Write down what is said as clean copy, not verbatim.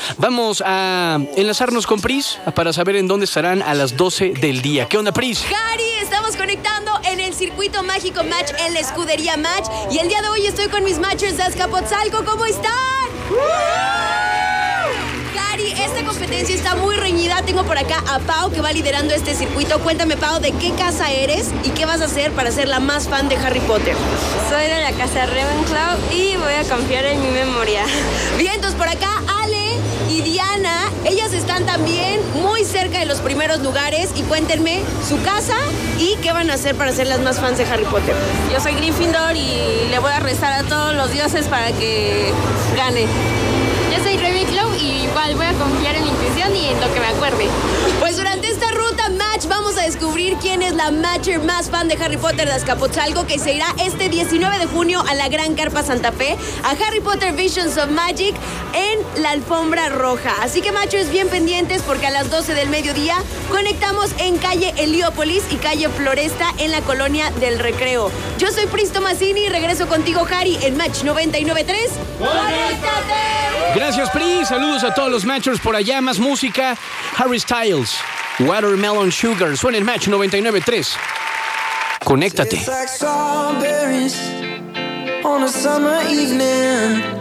Vamos a enlazarnos con Pris para saber en dónde estarán a las 12 del día. ¿Qué onda, Pris? Cari, estamos conectando en el Circuito Mágico Match en la Escudería Match. Y el día de hoy estoy con mis matchers de Azcapotzalco. ¿Cómo están? Cari, esta competencia está muy reñida. Tengo por acá a Pau, que va liderando este circuito. Cuéntame, Pau, ¿de qué casa eres y qué vas a hacer para ser la más fan de Harry Potter? Soy de la casa Ravenclaw y voy a confiar en mi memoria. Bien, entonces por acá Ale y Diana, ellas están también muy cerca de los primeros lugares. Y cuéntenme su casa y qué van a hacer para ser las más fans de Harry Potter. Yo soy Gryffindor y le voy a rezar a todos los dioses para que gane. Yo soy Ravenclaw y igual voy a confiar en mi intuición y en lo que me acuerde. Pues durante esta ruta Match vamos a descubrir quién es la matcher más fan de Harry Potter de Azcapotzalco, que se irá este 19 de junio a la Gran Carpa Santa Fe, a Harry Potter Visions of Magic en la alfombra roja. Así que matchers, bien pendientes, porque a las 12 del mediodía conectamos en calle Heliópolis y calle Floresta en la colonia del Recreo. Yo soy Pris Tomasini y regreso contigo, Harry, en Match 99.3. ¡Conéctate! Gracias, Pris. Saludos a todos los matchers por allá. Más música. Harry Styles, Watermelon Sugar. Suena en Match 99.3. Conéctate. It's like strawberries on a summer evening.